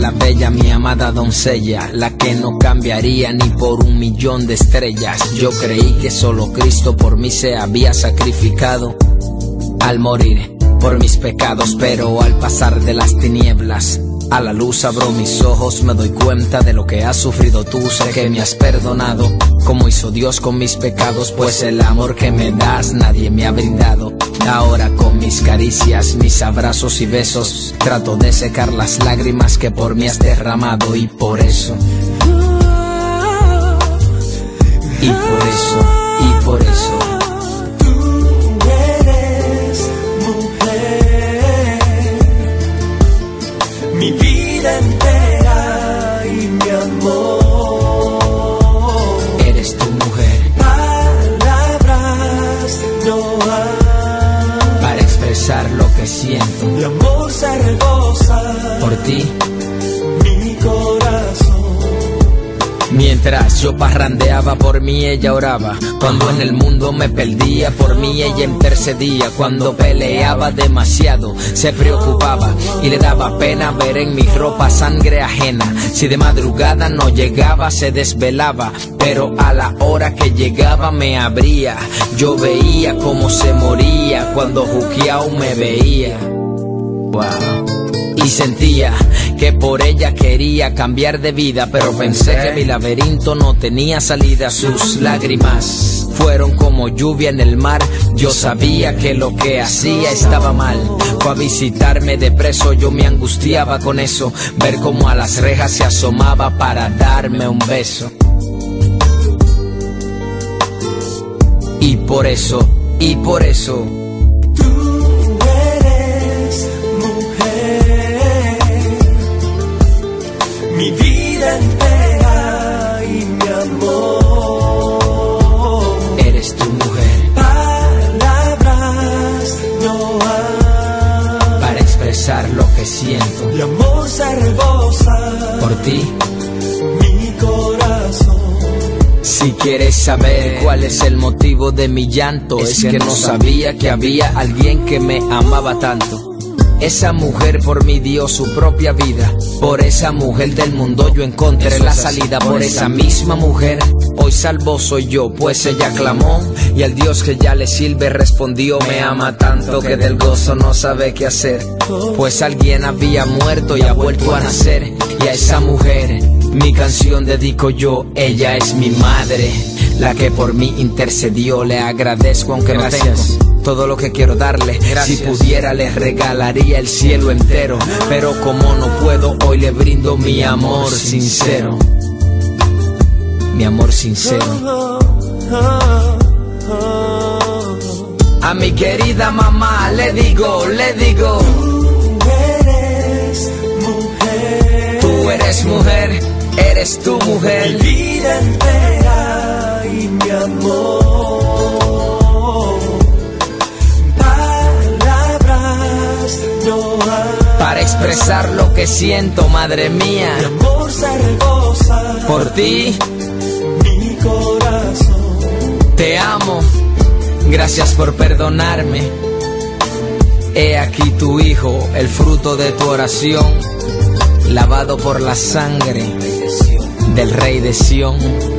la bella, mi amada doncella, la que no cambiaría ni por 1.000.000 de estrellas. Yo creí que solo Cristo por mí se había sacrificado al morir por mis pecados, pero al pasar de las tinieblas a la luz abro mis ojos, me doy cuenta de lo que has sufrido tú. Sé que me has perdonado, como hizo Dios con mis pecados, pues el amor que me das nadie me ha brindado. Ahora con mis caricias, mis abrazos y besos, trato de secar las lágrimas que por mí has derramado. Y por eso, mi vida entera y mi amor. Eres tu mujer. Palabras no hay para expresar lo que siento. Mi amor se rebosa por ti, mi corazón. Mientras yo parrandeaba, por mí ella oraba. Cuando en el mundo me perdía, por mí ella intercedía. Cuando peleaba demasiado, se preocupaba y le daba pena ver en mi ropa sangre ajena. Si de madrugada no llegaba, se desvelaba, pero a la hora que llegaba me abría. Yo veía cómo se moría cuando juqueado me veía. Wow. Y sentía que por ella quería cambiar de vida, pero pensé que mi laberinto no tenía salida. Sus lágrimas fueron como lluvia en el mar. Yo sabía que lo que hacía estaba mal. Fue a visitarme de preso, yo me angustiaba con eso. Ver cómo a las rejas se asomaba para darme un beso. Y por eso mi vida entera y mi amor. Eres tu mujer. Palabras no hay para expresar lo que siento. Mi amor se rebosa por ti, mi corazón. Si quieres saber cuál es el motivo de mi llanto, es que no sabía que había alguien que me amaba tanto. Esa mujer por mí dio su propia vida. Por esa mujer del mundo yo encontré la salida. Por esa misma mujer hoy salvo soy yo, pues ella clamó y al Dios que ya le sirve respondió. Me ama tanto que del gozo no sabe qué hacer, pues alguien había muerto y ha vuelto a nacer. Y a esa mujer mi canción dedico yo. Ella es mi madre, la que por mí intercedió. Le agradezco aunque no tengo todo lo que quiero darle. Si pudiera le regalaría el cielo entero, pero como no puedo hoy le brindo mi amor sincero. Mi amor sincero. A mi querida mamá le digo, tú eres mujer, eres tu mujer. Mi vida entera y mi amor. Para expresar lo que siento, madre mía. Mi amor se rebosa por ti, mi corazón. Te amo, gracias por perdonarme. He aquí tu hijo, el fruto de tu oración, lavado por la sangre del Rey de Sión.